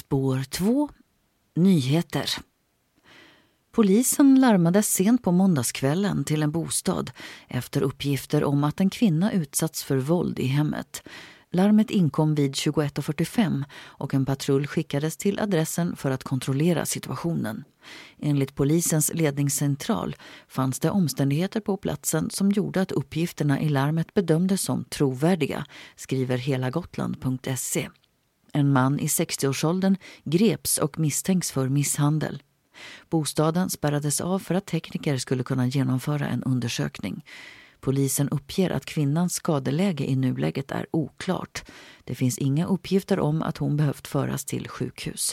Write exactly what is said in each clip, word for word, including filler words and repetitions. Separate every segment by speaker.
Speaker 1: Spår två. Nyheter. Polisen larmade sent på måndagskvällen till en bostad efter uppgifter om att en kvinna utsatts för våld i hemmet. Larmet inkom vid tjugoett fyrtiofem och en patrull skickades till adressen för att kontrollera situationen. Enligt polisens ledningscentral fanns det omständigheter på platsen som gjorde att uppgifterna i larmet bedömdes som trovärdiga, skriver helagotland punkt se. En man i sextioårsåldern greps och misstänks för misshandel. Bostaden spärrades av för att tekniker skulle kunna genomföra en undersökning. Polisen uppger att kvinnans skadeläge i nuläget är oklart. Det finns inga uppgifter om att hon behövt föras till sjukhus.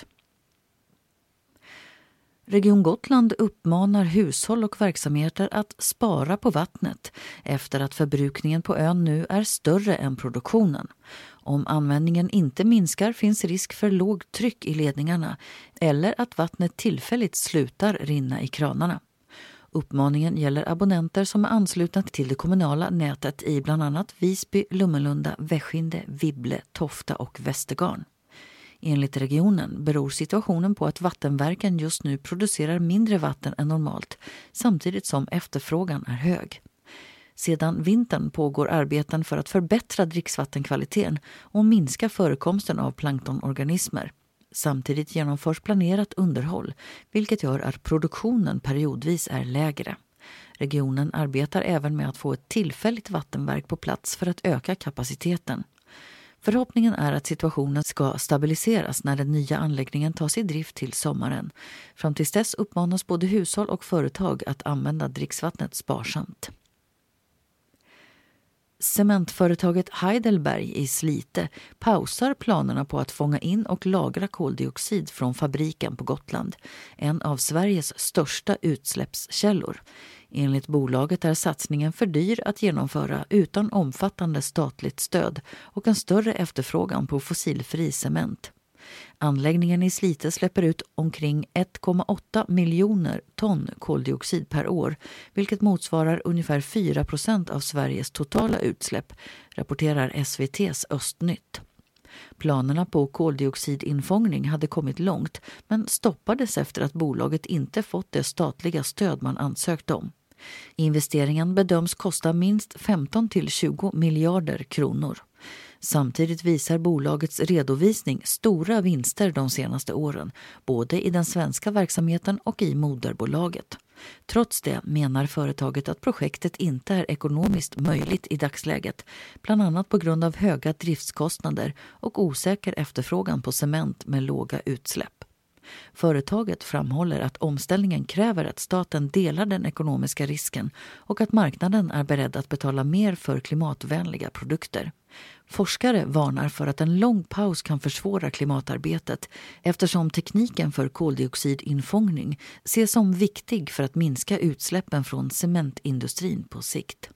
Speaker 1: Region Gotland uppmanar hushåll och verksamheter att spara på vattnet efter att förbrukningen på ön nu är större än produktionen. Om användningen inte minskar finns risk för lågt tryck i ledningarna eller att vattnet tillfälligt slutar rinna i kranarna. Uppmaningen gäller abonnenter som är anslutna till det kommunala nätet i bland annat Visby, Lummelunda, Väskinde, Vibble, Tofta och Västergarn. Enligt regionen beror situationen på att vattenverken just nu producerar mindre vatten än normalt, samtidigt som efterfrågan är hög. Sedan vintern pågår arbeten för att förbättra dricksvattenkvaliteten och minska förekomsten av planktonorganismer. Samtidigt genomförs planerat underhåll, vilket gör att produktionen periodvis är lägre. Regionen arbetar även med att få ett tillfälligt vattenverk på plats för att öka kapaciteten. Förhoppningen är att situationen ska stabiliseras när den nya anläggningen tas i drift till sommaren. Fram tills dess uppmanas både hushåll och företag att använda dricksvattnet sparsamt. Cementföretaget Heidelberg i Slite pausar planerna på att fånga in och lagra koldioxid från fabriken på Gotland, en av Sveriges största utsläppskällor. Enligt bolaget är satsningen för dyr att genomföra utan omfattande statligt stöd och en större efterfrågan på fossilfri cement. Anläggningen i Slite släpper ut omkring ett komma åtta miljoner ton koldioxid per år, vilket motsvarar ungefär fyra procent av Sveriges totala utsläpp, rapporterar S V T:s Östnytt. Planerna på koldioxidinfångning hade kommit långt, men stoppades efter att bolaget inte fått det statliga stöd man ansökt om. Investeringen bedöms kosta minst femton till tjugo miljarder kronor. Samtidigt visar bolagets redovisning stora vinster de senaste åren, både i den svenska verksamheten och i moderbolaget. Trots det menar företaget att projektet inte är ekonomiskt möjligt i dagsläget, bland annat på grund av höga driftskostnader och osäker efterfrågan på cement med låga utsläpp. Företaget framhåller att omställningen kräver att staten delar den ekonomiska risken och att marknaden är beredd att betala mer för klimatvänliga produkter. Forskare varnar för att en lång paus kan försvåra klimatarbetet eftersom tekniken för koldioxidinfångning ses som viktig för att minska utsläppen från cementindustrin på sikt.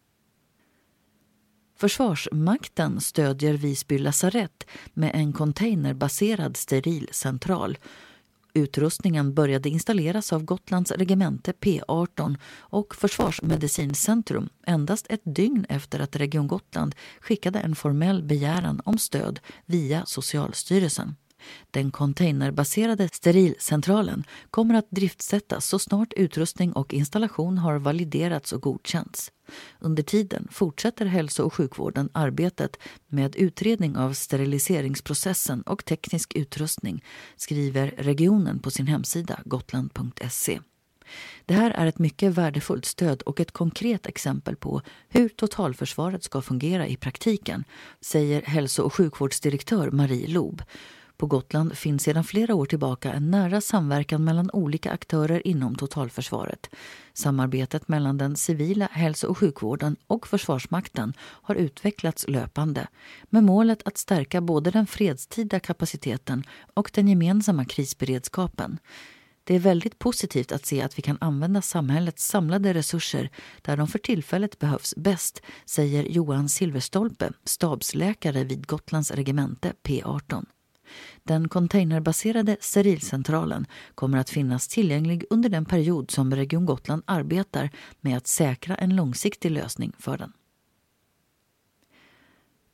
Speaker 1: Försvarsmakten stödjer Visby lasarett med en containerbaserad sterilcentral. Utrustningen började installeras av Gotlands regemente P arton och Försvarsmedicincentrum endast ett dygn efter att Region Gotland skickade en formell begäran om stöd via Socialstyrelsen. Den containerbaserade sterilcentralen kommer att driftsättas så snart utrustning och installation har validerats och godkänts. Under tiden fortsätter hälso- och sjukvården arbetet med utredning av steriliseringsprocessen och teknisk utrustning, skriver regionen på sin hemsida gotland punkt se. Det här är ett mycket värdefullt stöd och ett konkret exempel på hur totalförsvaret ska fungera i praktiken, säger hälso- och sjukvårdsdirektör Marie Lob. På Gotland finns sedan flera år tillbaka en nära samverkan mellan olika aktörer inom totalförsvaret. Samarbetet mellan den civila hälso- och sjukvården och Försvarsmakten har utvecklats löpande med målet att stärka både den fredstida kapaciteten och den gemensamma krisberedskapen. Det är väldigt positivt att se att vi kan använda samhällets samlade resurser där de för tillfället behövs bäst, säger Johan Silverstolpe, stabsläkare vid Gotlands regemente P arton. Den containerbaserade sterilcentralen kommer att finnas tillgänglig under den period som Region Gotland arbetar med att säkra en långsiktig lösning för den.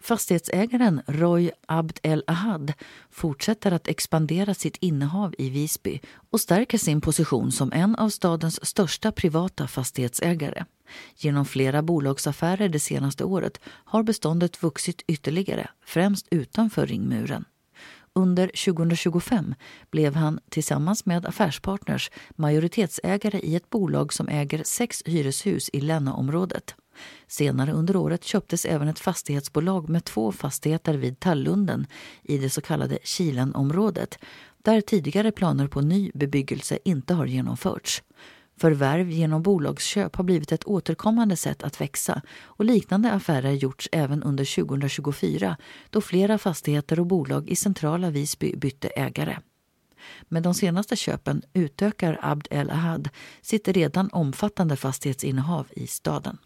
Speaker 1: Fastighetsägaren Roy Abd El Ahad fortsätter att expandera sitt innehav i Visby och stärker sin position som en av stadens största privata fastighetsägare. Genom flera bolagsaffärer det senaste året har beståndet vuxit ytterligare, främst utanför ringmuren. Under tjugohundratjugofem blev han tillsammans med affärspartners majoritetsägare i ett bolag som äger sex hyreshus i Lännaområdet. Senare under året köptes även ett fastighetsbolag med två fastigheter vid Tallunden i det så kallade Kilenområdet, där tidigare planer på ny bebyggelse inte har genomförts. Förvärv genom bolagsköp har blivit ett återkommande sätt att växa och liknande affärer gjorts även under tjugohundratjugofyra då flera fastigheter och bolag i centrala Visby bytte ägare. Med de senaste köpen utökar Abd El Ahad sitt redan omfattande fastighetsinnehav i staden.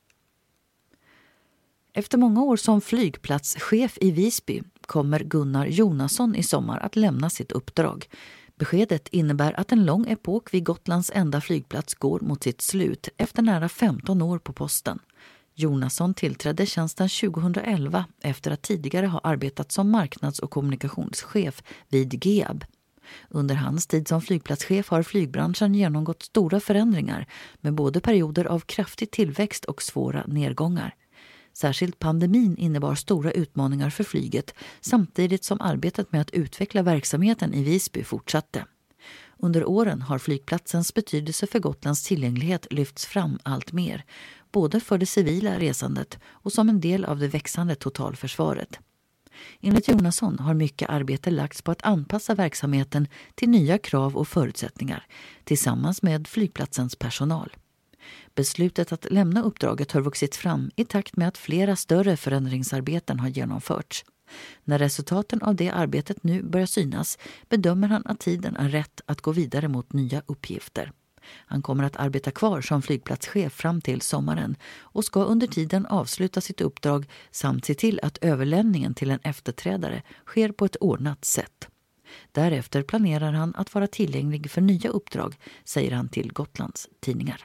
Speaker 1: Efter många år som flygplatschef i Visby kommer Gunnar Jonasson i sommar att lämna sitt uppdrag. Beskedet innebär att en lång epok vid Gotlands enda flygplats går mot sitt slut efter nära femton år på posten. Jonasson tillträdde tjänsten tjugohundraelva efter att tidigare ha arbetat som marknads- och kommunikationschef vid G A B. Under hans tid som flygplatschef har flygbranschen genomgått stora förändringar med både perioder av kraftig tillväxt och svåra nedgångar. Särskilt pandemin innebar stora utmaningar för flyget samtidigt som arbetet med att utveckla verksamheten i Visby fortsatte. Under åren har flygplatsens betydelse för Gotlands tillgänglighet lyfts fram allt mer, både för det civila resandet och som en del av det växande totalförsvaret. Enligt Jonasson har mycket arbete lagts på att anpassa verksamheten till nya krav och förutsättningar tillsammans med flygplatsens personal. Beslutet att lämna uppdraget har vuxit fram i takt med att flera större förändringsarbeten har genomförts. När resultaten av det arbetet nu börjar synas bedömer han att tiden är rätt att gå vidare mot nya uppgifter. Han kommer att arbeta kvar som flygplatschef fram till sommaren och ska under tiden avsluta sitt uppdrag samt se till att överlämningen till en efterträdare sker på ett ordnat sätt. Därefter planerar han att vara tillgänglig för nya uppdrag, säger han till Gotlands tidningar.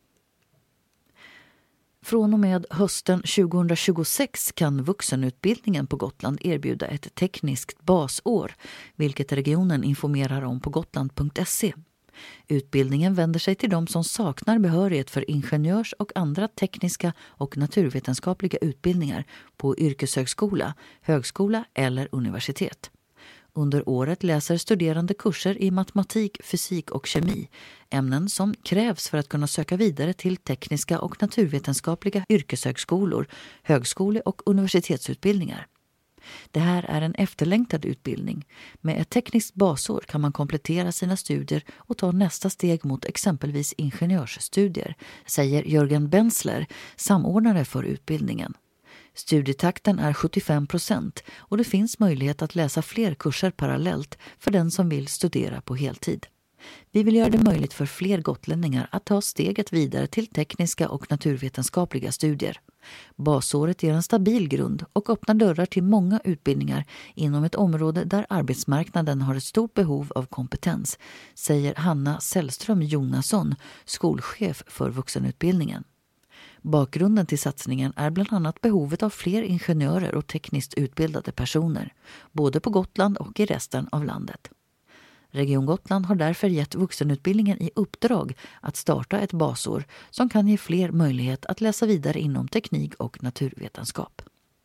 Speaker 1: Från och med hösten tjugohundratjugosex kan vuxenutbildningen på Gotland erbjuda ett tekniskt basår, vilket regionen informerar om på gotland punkt se. Utbildningen vänder sig till de som saknar behörighet för ingenjörs- och andra tekniska och naturvetenskapliga utbildningar på yrkeshögskola, högskola eller universitet. Under året läser studerande kurser i matematik, fysik och kemi, ämnen som krävs för att kunna söka vidare till tekniska och naturvetenskapliga yrkeshögskolor, högskole- och universitetsutbildningar. Det här är en efterlängtad utbildning. Med ett tekniskt basår kan man komplettera sina studier och ta nästa steg mot exempelvis ingenjörsstudier, säger Jörgen Bensler, samordnare för utbildningen. Studietakten är sjuttiofem procent och det finns möjlighet att läsa fler kurser parallellt för den som vill studera på heltid. Vi vill göra det möjligt för fler gotlänningar att ta steget vidare till tekniska och naturvetenskapliga studier. Basåret ger en stabil grund och öppnar dörrar till många utbildningar inom ett område där arbetsmarknaden har ett stort behov av kompetens, säger Hanna Sällström Jonasson, skolchef för vuxenutbildningen. Bakgrunden till satsningen är bland annat behovet av fler ingenjörer och tekniskt utbildade personer, både på Gotland och i resten av landet. Region Gotland har därför gett vuxenutbildningen i uppdrag att starta ett basår som kan ge fler möjlighet att läsa vidare inom teknik och naturvetenskap.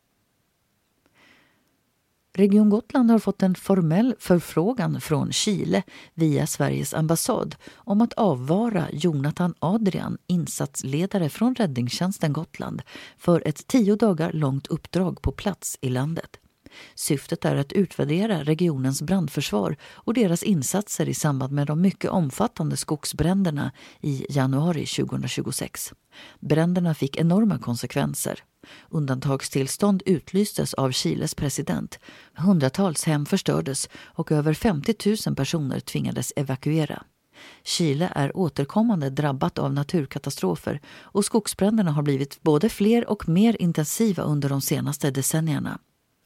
Speaker 1: Region Gotland har fått en formell förfrågan från Chile via Sveriges ambassad om att avvara Jonathan Adrian, insatsledare från Räddningstjänsten Gotland, för ett tio dagar långt uppdrag på plats i landet. Syftet är att utvärdera regionens brandförsvar och deras insatser i samband med de mycket omfattande skogsbränderna i januari tjugohundratjugosex. Bränderna fick enorma konsekvenser. Undantagstillstånd utlystes av Chiles president. Hundratals hem förstördes och över femtio tusen personer tvingades evakuera. Chile är återkommande drabbat av naturkatastrofer och skogsbränderna har blivit både fler och mer intensiva under de senaste decennierna.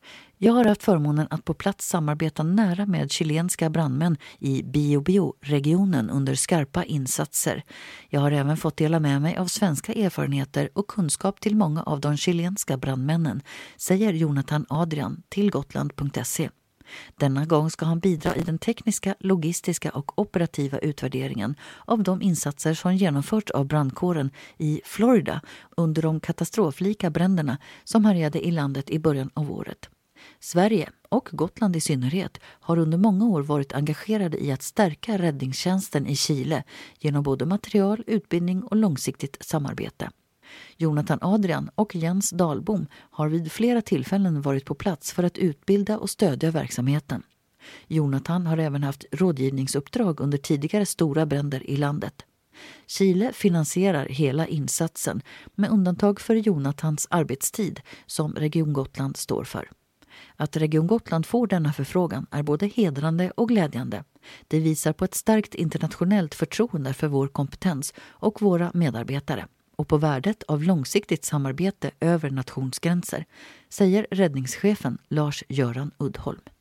Speaker 1: Jag har haft förmånen att på plats samarbeta nära med chilenska brandmän i Biobío-regionen under skarpa insatser. Jag har även fått dela med mig av svenska erfarenheter och kunskap till många av de chilenska brandmännen, säger Jonathan Adrian till Gotland punkt se. Denna gång ska han bidra i den tekniska, logistiska och operativa utvärderingen av de insatser som genomförts av brandkåren i Florida under de katastroflika bränderna som härjade i landet i början av året. Sverige, och Gotland i synnerhet, har under många år varit engagerade i att stärka räddningstjänsten i Chile genom både material, utbildning och långsiktigt samarbete. Jonathan Adrian och Jens Dahlbom har vid flera tillfällen varit på plats för att utbilda och stödja verksamheten. Jonathan har även haft rådgivningsuppdrag under tidigare stora bränder i landet. Chile finansierar hela insatsen med undantag för Jonathans arbetstid som Region Gotland står för. Att Region Gotland får denna förfrågan är både hedrande och glädjande. Det visar på ett starkt internationellt förtroende för vår kompetens och våra medarbetare och på värdet av långsiktigt samarbete över nationsgränser, säger räddningschefen Lars-Göran Uddholm.